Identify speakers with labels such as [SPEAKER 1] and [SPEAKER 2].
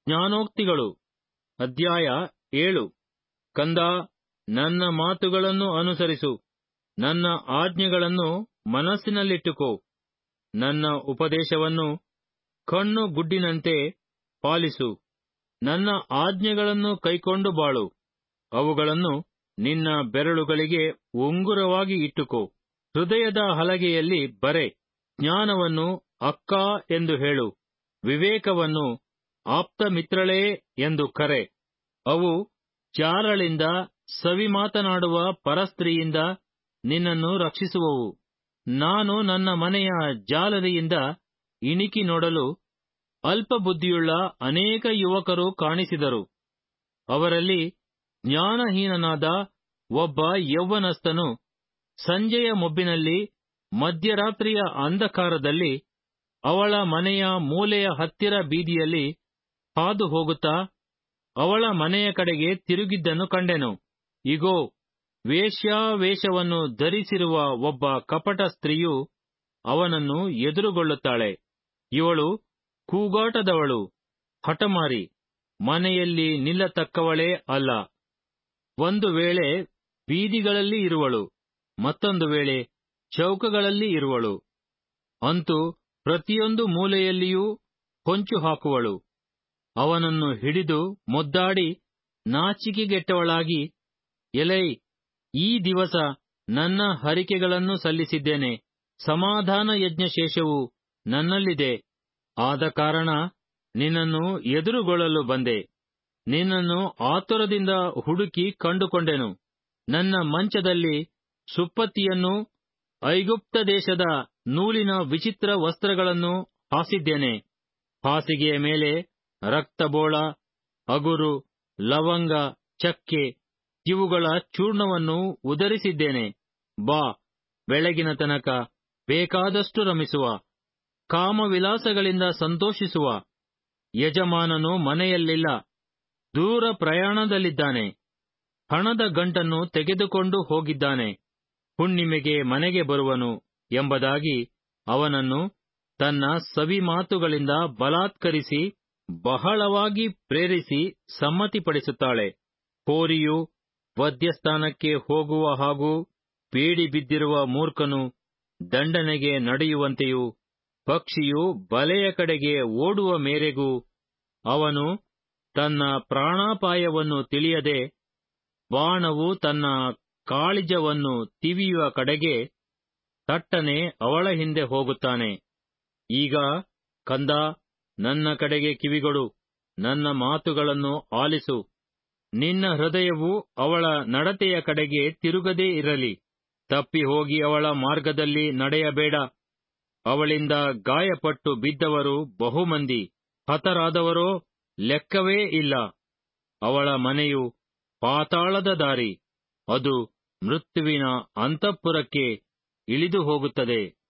[SPEAKER 1] ಜ್ಞಾನೋಕ್ತಿಗಳು ಅಧ್ಯಾಯ 7. ಕಂದ, ನನ್ನ ಮಾತುಗಳನ್ನು ಅನುಸರಿಸು, ನನ್ನ ಆಜ್ಞೆಗಳನ್ನು ಮನಸ್ಸಿನಲ್ಲಿಟ್ಟುಕೋ. ನನ್ನ ಉಪದೇಶವನ್ನು ಕಣ್ಣು ಗುಡ್ಡಿನಂತೆ ಪಾಲಿಸು. ನನ್ನ ಆಜ್ಞೆಗಳನ್ನು ಕೈಕೊಂಡು ಬಾಳು. ಅವುಗಳನ್ನು ನಿನ್ನ ಬೆರಳುಗಳಿಗೆ ಉಂಗುರವಾಗಿ ಇಟ್ಟುಕೋ. ಹೃದಯದ ಹಲಗೆಯಲ್ಲಿ ಬರೆ. ಜ್ಞಾನವನ್ನು ಅಕ್ಕ ಎಂದು ಹೇಳು, ವಿವೇಕವನ್ನು ಆಪ್ತಮಿತ್ರಳೇ ಎಂದು ಕರೆ. ಅವು ಜಾರಳಿಂದ, ಸವಿ ಮಾತನಾಡುವ ಪರಸ್ತ್ರೀಯಿಂದ ನಿನ್ನನ್ನು ರಕ್ಷಿಸುವವು. ನಾನು ನನ್ನ ಮನೆಯ ಜಾಲರಿಯಿಂದ ಇಣಿಕಿ ನೋಡಲು ಅಲ್ಪಬುದ್ಧಿಯುಳ್ಳ ಅನೇಕ ಯುವಕರು ಕಾಣಿಸಿದರು. ಅವರಲ್ಲಿ ಜ್ಞಾನಹೀನನಾದ ಒಬ್ಬ ಯೌವನಸ್ಥನು ಸಂಜೆಯ ಮೊಬ್ಬಿನಲ್ಲಿ, ಮಧ್ಯರಾತ್ರಿಯ ಅಂಧಕಾರದಲ್ಲಿ ಅವಳ ಮನೆಯ ಮೂಲೆಯ ಹತ್ತಿರ ಬೀದಿಯಲ್ಲಿ ಹಾದು ಹೋಗುತ್ತಾ ಅವಳ ಮನೆಯ ಕಡೆಗೆ ತಿರುಗಿದ್ದನ್ನು ಕಂಡೆನು. ಇಗೋ, ವೇಶ್ಯಾವೇಷವನ್ನು ಧರಿಸಿರುವ ಒಬ್ಬ ಕಪಟ ಸ್ತ್ರೀಯು ಅವನನ್ನು ಎದುರುಗೊಳ್ಳುತ್ತಾಳೆ. ಇವಳು ಕೂಗಾಟದವಳು, ಹಠಮಾರಿ, ಮನೆಯಲ್ಲಿ ನಿಲ್ಲತಕ್ಕವಳೇ ಅಲ್ಲ. ಒಂದು ವೇಳೆ ಬೀದಿಗಳಲ್ಲಿ ಇರುವಳು, ಮತ್ತೊಂದು ವೇಳೆ ಚೌಕಗಳಲ್ಲಿ ಇರುವಳು. ಅಂತೂ ಪ್ರತಿಯೊಂದು ಮೂಲೆಯಲ್ಲಿಯೂ ಹೊಂಚು ಹಾಕುವಳು. ಅವನನ್ನು ಹಿಡಿದು ಮುದ್ದಾಡಿ ನಾಚಿಕೆಗೆಟ್ಟವಳಾಗಿ, ಎಲೈ, ಈ ದಿವಸ ನನ್ನ ಹರಿಕೆಗಳನ್ನು ಸಲ್ಲಿಸಿದ್ದೇನೆ, ಸಮಾಧಾನ ಯಜ್ಞ ಶೇಷವು ನನ್ನಲ್ಲಿದೆ. ಆದ ಕಾರಣ ನಿನ್ನನ್ನು ಎದುರುಗೊಳ್ಳಲು ಬಂದೆ. ನಿನ್ನನ್ನು ಆತುರದಿಂದ ಹುಡುಕಿ ಕಂಡುಕೊಂಡೆನು. ನನ್ನ ಮಂಚದಲ್ಲಿ ಸುಪ್ಪತ್ತಿಯನ್ನೂ ಐಗುಪ್ತ ದೇಶದ ನೂಲಿನ ವಿಚಿತ್ರ ವಸ್ತ್ರಗಳನ್ನು ಹಾಸಿದ್ದೇನೆ. ಹಾಸಿಗೆಯ ಮೇಲೆ ರಕ್ತಬೋಳ, ಅಗುರು, ಲವಂಗ, ಚಕ್ಕೆ ಇವುಗಳ ಚೂರ್ಣವನ್ನು ಉದರಿಸಿದ್ದೇನೆ. ಬಾ, ಬೆಳಗಿನ ತನಕ ಬೇಕಾದಷ್ಟು ರಮಿಸುವ, ಕಾಮವಿಲಾಸಗಳಿಂದ ಸಂತೋಷಿಸುವ. ಯಜಮಾನನು ಮನೆಯಲ್ಲಿಲ್ಲ, ದೂರ ಪ್ರಯಾಣದಲ್ಲಿದ್ದಾನೆ. ಹಣದ ಗಂಟನ್ನು ತೆಗೆದುಕೊಂಡು ಹೋಗಿದ್ದಾನೆ, ಹುಣ್ಣಿಮೆಗೆ ಮನೆಗೆ ಬರುವನು ಎಂಬುದಾಗಿ ಅವನನ್ನು ತನ್ನ ಸವಿ ಮಾತುಗಳಿಂದ ಬಲಾತ್ಕರಿಸಿ ಬಹಳವಾಗಿ ಪ್ರೇರಿಸಿ ಸಮ್ಮತಿಪಡಿಸುತ್ತಾಳೆ. ಹೋರಿಯು ವಧ್ಯಸ್ಥಾನಕ್ಕೆ ಹೋಗುವ ಹಾಗೂ ಬೇಡಿ ಬಿದ್ದಿರುವ ಮೂರ್ಖನು ದಂಡನೆಗೆ ನಡೆಯುವಂತೆಯೂ, ಪಕ್ಷಿಯು ಬಲೆಯ ಕಡೆಗೆ ಓಡುವ ಮೇರೆಗೂ ಅವನು ತನ್ನ ಪ್ರಾಣಾಪಾಯವನ್ನು ತಿಳಿಯದೆ, ಬಾಣವು ತನ್ನ ಕಾಳಿಜವನ್ನು ತಿವಿಯುವ ಕಡೆಗೆ ತಟ್ಟನೆ ಅವಳ ಹಿಂದೆ ಹೋಗುತ್ತಾನೆ. ಈಗ ಕಂದ, ನನ್ನ ಕಡೆಗೆ ಕಿವಿಗೊಡು, ನನ್ನ ಮಾತುಗಳನ್ನು ಆಲಿಸು. ನಿನ್ನ ಹೃದಯವು ಅವಳ ನಡತೆಯ ಕಡೆಗೆ ತಿರುಗದೇ ಇರಲಿ. ತಪ್ಪಿ ಹೋಗಿ ಅವಳ ಮಾರ್ಗದಲ್ಲಿ ನಡೆಯಬೇಡ. ಅವಳಿಂದ ಗಾಯಪಟ್ಟು ಬಿದ್ದವರು ಬಹುಮಂದಿ, ಹತರಾದವರೋ ಲೆಕ್ಕವೇ ಇಲ್ಲ. ಅವಳ ಮನೆಯು ಪಾತಾಳದ ದಾರಿ, ಅದು ಮೃತ್ಯುವಿನ ಅಂತಃಪುರಕ್ಕೆ ಇಳಿದು ಹೋಗುತ್ತದೆ.